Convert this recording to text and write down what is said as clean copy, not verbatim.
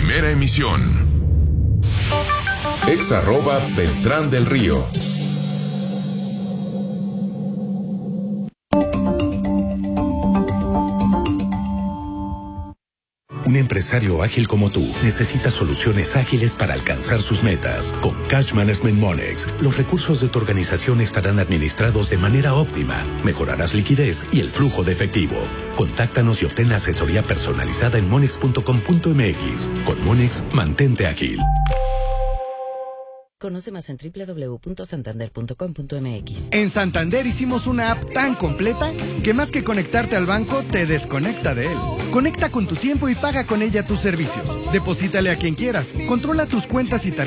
primera emisión. @Beltrán del Río. Un empresario ágil como tú necesita soluciones ágiles para alcanzar sus metas. Con Cash Management Monex, los recursos de tu organización estarán administrados de manera óptima. Mejorarás liquidez y el flujo de efectivo. Contáctanos y obtén asesoría personalizada en monex.com.mx. Con Monex, mantente ágil. Conoce más en www.santander.com.mx. En Santander hicimos una app tan completa que más que conectarte al banco, te desconecta de él. Conecta con tu tiempo y paga con ella tus servicios. Deposítale a quien quieras. Controla tus cuentas y tarjetas